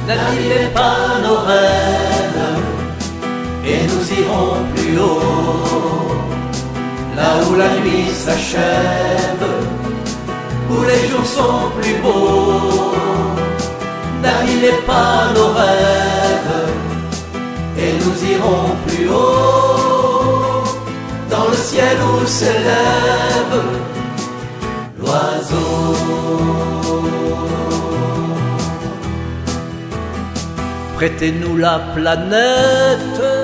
n'abîmez pas nos rêves, et nous irons plus haut, là où la nuit s'achève, où les jours sont plus beaux. N'abîmez pas nos rêves, et nous irons plus haut, dans le ciel où s'élève l'oiseau. Prêtez-nous la planète